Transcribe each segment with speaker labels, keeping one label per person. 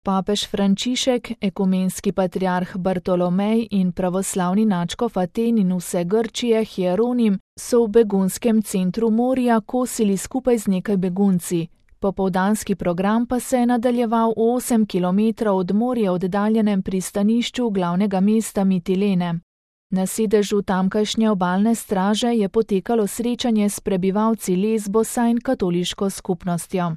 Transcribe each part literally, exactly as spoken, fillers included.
Speaker 1: Papež Frančišek, ekumenski patriarh Bartolomej in pravoslavni nadškof Aten in vse Grčije Hieronim so v begunskem centru Morija kosili skupaj z nekaj begunci. Popoldanski program pa se je nadaljeval v osem kilometrov od morja oddaljenem pristanišču glavnega mesta Mitilene. Na sedežu tamkajšnje obalne straže je potekalo srečanje s prebivalci Lesbosa in katoliško skupnostjo.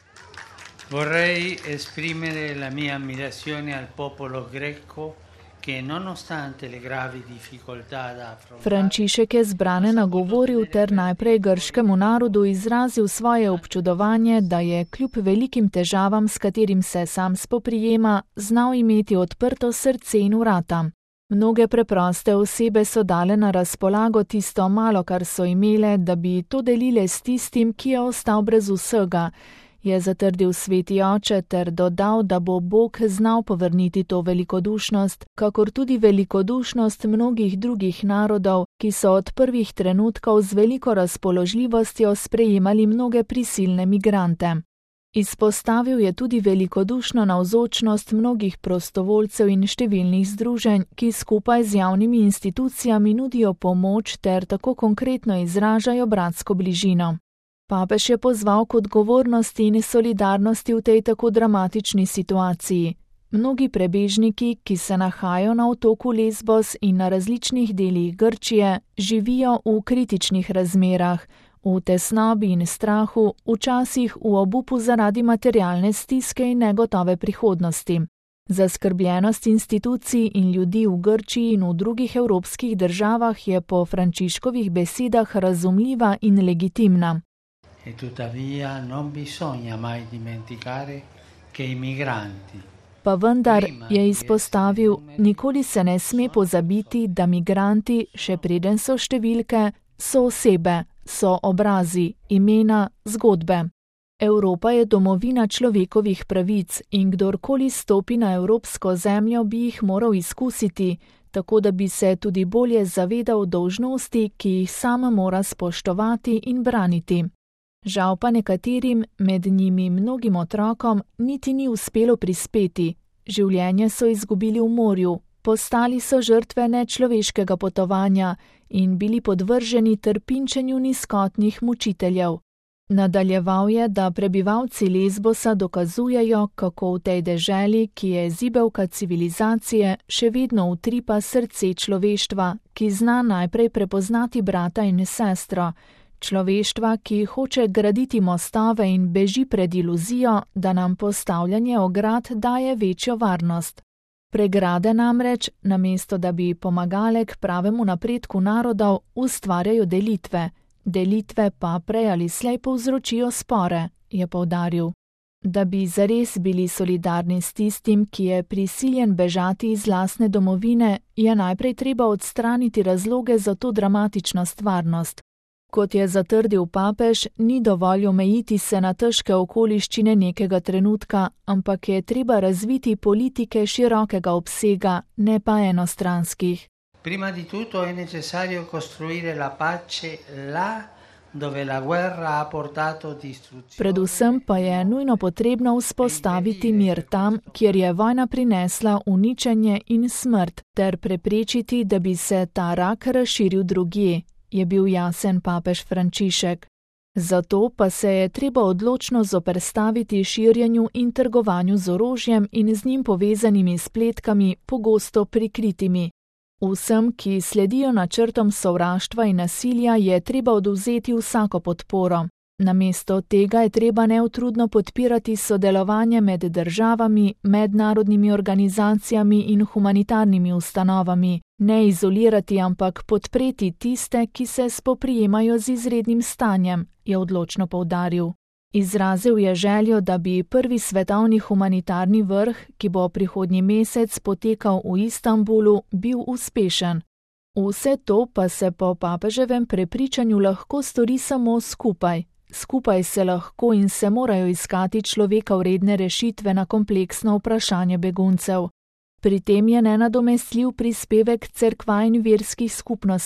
Speaker 2: Vorrei esprimere la mia ammirazione al popolo greco che nonostante le gravi difficoltà da affrontare.
Speaker 1: Frančišek je zbrane nagovoril ter najprej grškemu narodu izrazil svoje občudovanje, da je kljub velikim težavam, s katerim se sam spoprijema, znal imeti odprto srce in vrata. Mnoge preproste osebe so dale na razpolago tisto malo, kar so imele, da bi to delile s tistim, ki je ostal brez vsega, je zatrdil sveti oče ter dodal, da bo Bog znal povrniti to velikodušnost, kakor tudi velikodušnost mnogih drugih narodov, ki so od prvih trenutkov z veliko razpoložljivostjo sprejemali mnoge prisilne migrante. Izpostavil je tudi velikodušno navzočnost mnogih prostovoljcev in številnih združenj, ki skupaj z javnimi institucijami nudijo pomoč ter tako konkretno izražajo bratsko bližino. Papež je pozval k odgovornosti in solidarnosti v tej tako dramatični situaciji. Mnogi prebežniki, ki se nahajajo na otoku Lesbos in na različnih delih Grčije, živijo v kritičnih razmerah, v tesnobi in strahu, včasih v obupu zaradi materialne stiske in negotove prihodnosti. Zaskrbljenost institucij in ljudi v Grčiji in v drugih evropskih državah je po Frančiškovih besedah razumljiva in legitimna.
Speaker 2: E tuttavia non bisogna mai dimenticare che i migranti.
Speaker 1: Pa vendar, je izpostavil, nikoli se ne sme pozabiti, da migranti, še preden so številke, so osebe, so obrazi, imena, zgodbe. Evropa je domovina človekovih pravic in kdorkoli stopi na evropsko zemljo, bi jih moral izkusiti, tako da bi se tudi bolje zavedal dolžnosti, ki jih sam mora spoštovati in braniti. Žal pa nekaterim, med njimi mnogim otrokom, niti ni uspelo prispeti. Življenje so izgubili v morju, postali so žrtve nečloveškega potovanja in bili podvrženi trpinčenju nizkotnih mučiteljev. Nadaljeval je, da prebivalci Lesbosa dokazujejo, kako v tej deželi, ki je zibelka civilizacije, še vedno utripa srce človeštva, ki zna najprej prepoznati brata in sestro, človeštva, ki hoče graditi mostove in beži pred iluzijo, da nam postavljanje ograd daje večjo varnost. Pregrade namreč, namesto da bi pomagale k pravemu napredku narodov, ustvarjajo delitve, delitve pa prej ali slej povzročijo spore, je poudaril. Da bi zares bili solidarni s tistim, ki je prisiljen bežati iz lastne domovine, je najprej treba odstraniti razloge za to dramatično stvarnost. Kot je zatrdil papež, ni dovolj omejiti se na težke okoliščine nekega trenutka, ampak je treba razviti politike širokega obsega, ne pa enostranskih.
Speaker 2: Prima di tutto è necessario costruire la pace là dove la guerra ha portato distruzione.
Speaker 1: Predvsem pa je nujno potrebno vzpostaviti mir tam, kjer je vojna prinesla uničenje in smrt, ter preprečiti, da bi se ta rak razširil drugje, je bil jasen papež Frančišek. Zato pa se je treba odločno zoperstaviti širjenju in trgovanju z orožjem in z njim povezanimi spletkami, pogosto prikritimi. Vsem, ki sledijo načrtom sovraštva in nasilja, je treba odvzeti vsako podporo. Namesto tega je treba neutrudno podpirati sodelovanje med državami, mednarodnimi organizacijami in humanitarnimi ustanovami, ne izolirati, ampak podpreti tiste, ki se spoprijemajo z izrednim stanjem, je odločno poudaril. Izrazil je željo, da bi prvi svetovni humanitarni vrh, ki bo prihodnji mesec potekal v Istanbulu, bil uspešen. Vse to pa se po papeževem prepričanju lahko stori samo skupaj. Skupaj se lahko in se morajo iskati človeka vredne rešitve na kompleksno vprašanje beguncev. Pri tem je nenadomestljiv prispevek cerkva in verskih skupnosti.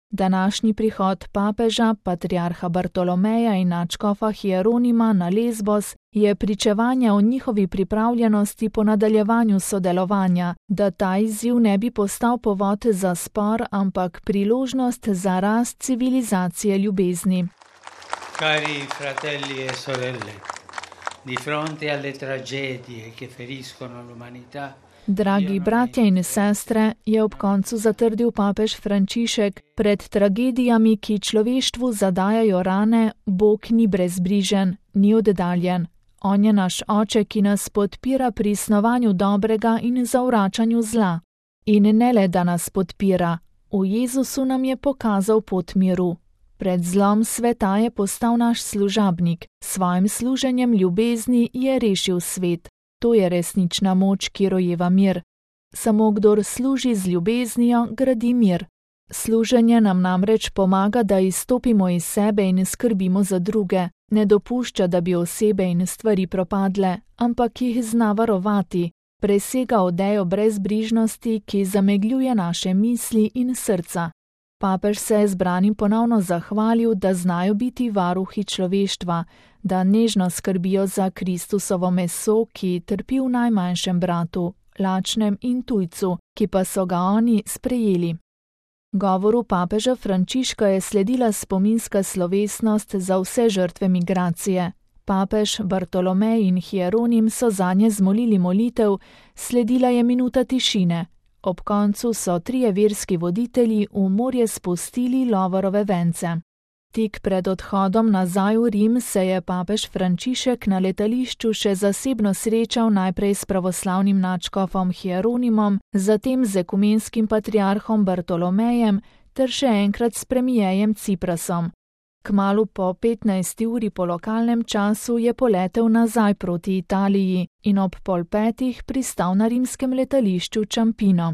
Speaker 1: Današnji prihod papeža, patriarha Bartolomeja in nadškofa Hieronima na Lesbos je pričevanje o njihovi pripravljenosti po nadaljevanju sodelovanja, da ta izziv ne bi postal povod za spor, ampak priložnost za rast civilizacije ljubezni.
Speaker 2: Cari fratelli e sorelle, di fronte alle tragedie che feriscono l'umanità,
Speaker 1: Dragi bratje in sestre, je ob koncu zatrdil papež Frančišek, pred tragedijami, ki človeštvu zadajajo rane, Bog ni brezbrižen, ni oddaljen. On je naš oče, ki nas podpira pri snovanju dobrega in zavračanju zla. In ne le, da nas podpira, v Jezusu nam je pokazal pot miru. Pred zlom sveta je postal naš služabnik, s svojim služenjem ljubezni je rešil svet. To je resnična moč, ki rojeva mir. Samo kdor služi z ljubeznijo, gradi mir. Služenje nam namreč pomaga, da izstopimo iz sebe in skrbimo za druge, ne dopušča, da bi osebe in stvari propadle, ampak jih zna varovati, presega odejo brezbrižnosti, ki zamegljuje naše misli in srca. Papež se je zbranim ponovno zahvalil, da znajo biti varuhi človeštva, da nežno skrbijo za Kristusovo meso, ki trpi v najmanjšem bratu, lačnem in tujcu, ki pa so ga oni sprejeli. Govoru papeža Frančiška je sledila spominska slovesnost za vse žrtve migracije. Papež, Bartolomej in Hieronim so zanje zmolili molitev, sledila je minuta tišine. Ob koncu so trije verski voditelji v morje spustili lovorove vence. Tik pred odhodom nazaj v Rim se je papež Frančišek na letališču še zasebno srečal najprej s pravoslavnim nadškofom Hieronimom, zatem z ekumenskim patriarhom Bartolomejem ter še enkrat s premijejem Ciprasom. Kmalu po petnajsti uri po lokalnem času je poletel nazaj proti Italiji in ob pol petih pristal na rimskem letališču Ciampino.